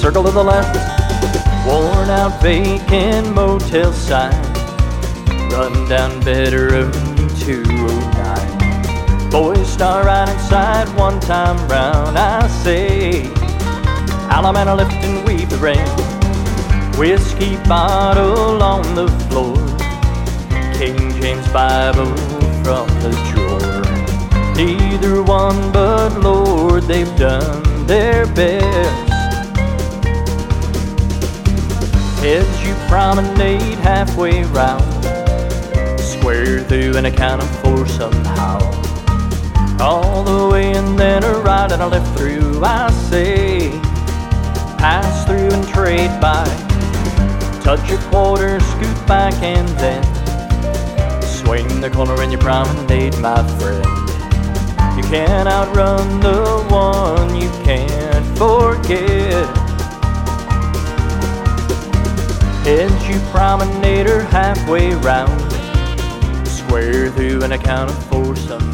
circle to the left, worn out vacant motel sign, run down better room 209. Boys start right inside one time round. I say, Alamana lift and weave the rain, whiskey bottle on the floor, King James Bible from the drawer. Neither one but Lord, they've done their best. As you promenade halfway round, square through and account for somehow, all the way and then a right and a left through. I say, pass through and trade by, touch a quarter, scoot back and then swing the corner in your promenade, my friend. You can't outrun the one you can't forget. As you promenade her halfway round, square through and account for some